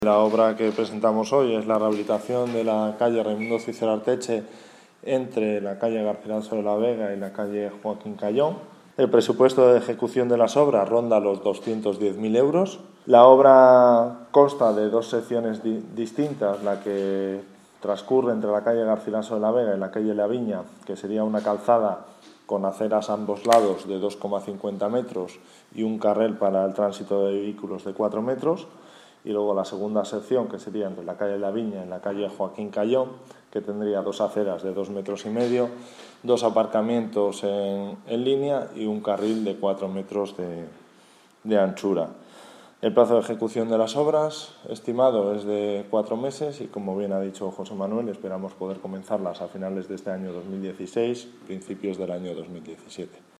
La obra que presentamos hoy es la rehabilitación de la calle Raimundo Cícero Arteche entre la calle Garcilaso de la Vega y la calle Joaquín Cayón. El presupuesto de ejecución de las obras ronda los 210.000 euros. La obra consta de dos secciones distintas, la que transcurre entre la calle Garcilaso de la Vega y la calle La Viña, que sería una calzada con aceras a ambos lados de 2,50 metros y un carril para el tránsito de vehículos de 4 metros. Y luego la segunda sección, que sería entre la calle La Viña y la calle Joaquín Cayón, que tendría dos aceras de 2,5 metros, dos aparcamientos en línea y un carril de 4 metros de anchura. El plazo de ejecución de las obras estimado es de 4 meses y, como bien ha dicho José Manuel, esperamos poder comenzarlas a finales de este año 2016, principios del año 2017.